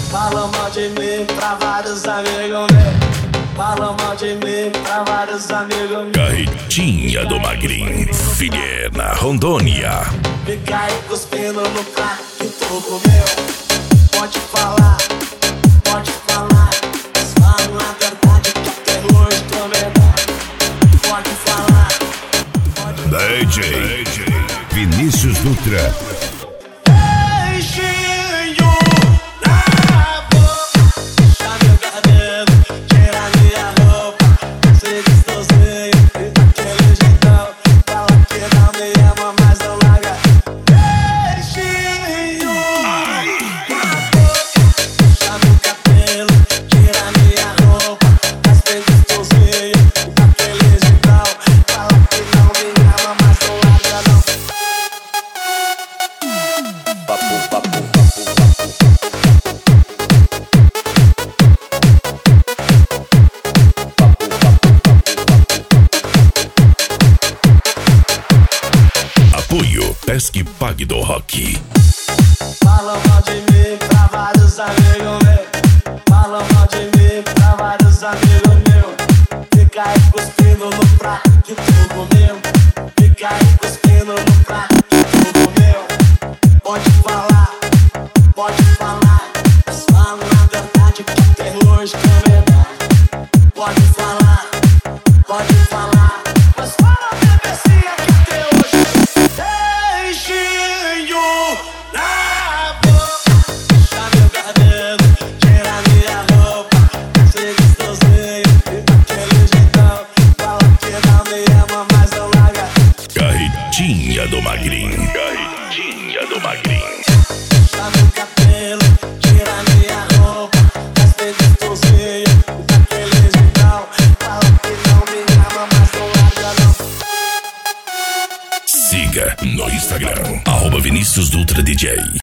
Fala mal de mim pra vários amigos meus. Fala mal de mim pra vários amigos meus. Carretinha do Magrinho, Figueira, Rondônia. Fica aí cuspindo no prato que tu comeu. Pode falar, mas fala a verdade que até hoje tô medado. Pode falar, DJ Vinícius Dutra. beijinho na boca, puxa meu cabelo, tira minha roupa, se distorcer daquele jeitão, fala que não me ama, mas não larga. Beijinho na boca, puxa meu cabelo, tira minha roupa, se distorcer daquele jeitão, fala que não me ama, mas não larga não. Apoio Pesque Pague do Rock. Fala mal de mim pra vários amigos meus. Fala mal de mim pra vários amigos meus. Fica aí cuspindo no prato que tu comeu. Fica aí cuspindo no prato que tu comeu. Pode falar, mas fala a verdade que até hoje é verdade. Pode falar, mas fala a bebecinha que até hoje. Beijinho na boca, puxa meu cabelo, tira minha roupa, se distorcer daquele jeitão, fala que não me ama, mas não larga. Carretinha do Magrinho. Carretinha do Magrinho. Puxa meu cabelo, tira minha roupa, se distorcer daquele jeitão, fala que não me ama, mas não larga não. Siga no Instagram, @Vinícius Dutra DJ.